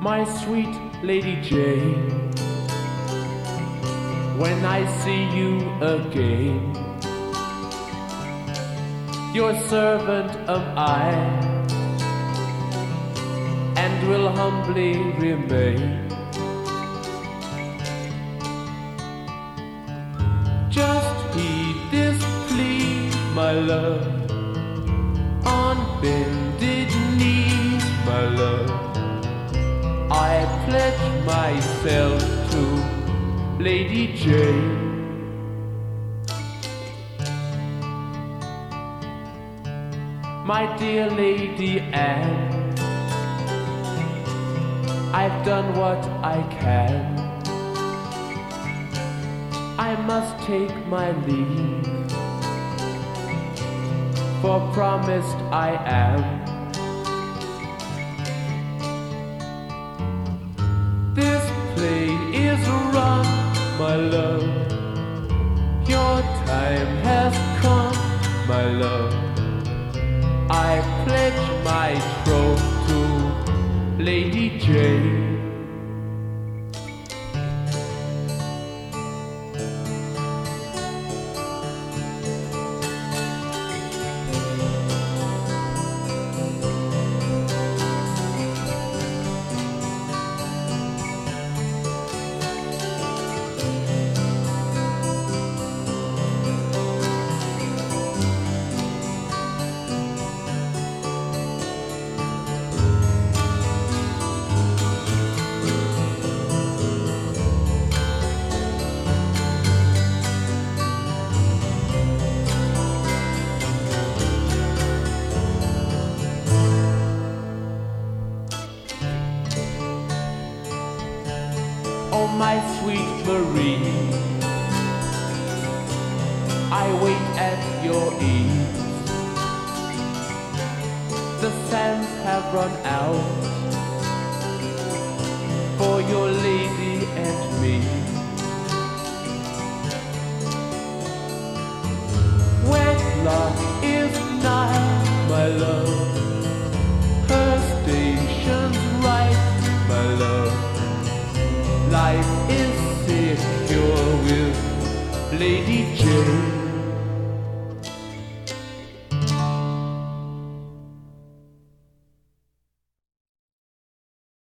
my sweet Lady Jane, when I see you again, your servant am I, and will humbly remain. Just heed this plea, my love, on bended knees, my love, I pledge myself to Lady Jane. My dear Lady Anne, I've done what I can. I must take my leave, for promised I am. This play is run, my love, your time has come, my love. I pledge my troth to Lady Jane. Oh, my sweet Marie, I wait at your ease. The sands have run out for your lady and me. Wedlock is nigh, my love, her station's right, my love. Life is secure with Lady Jane.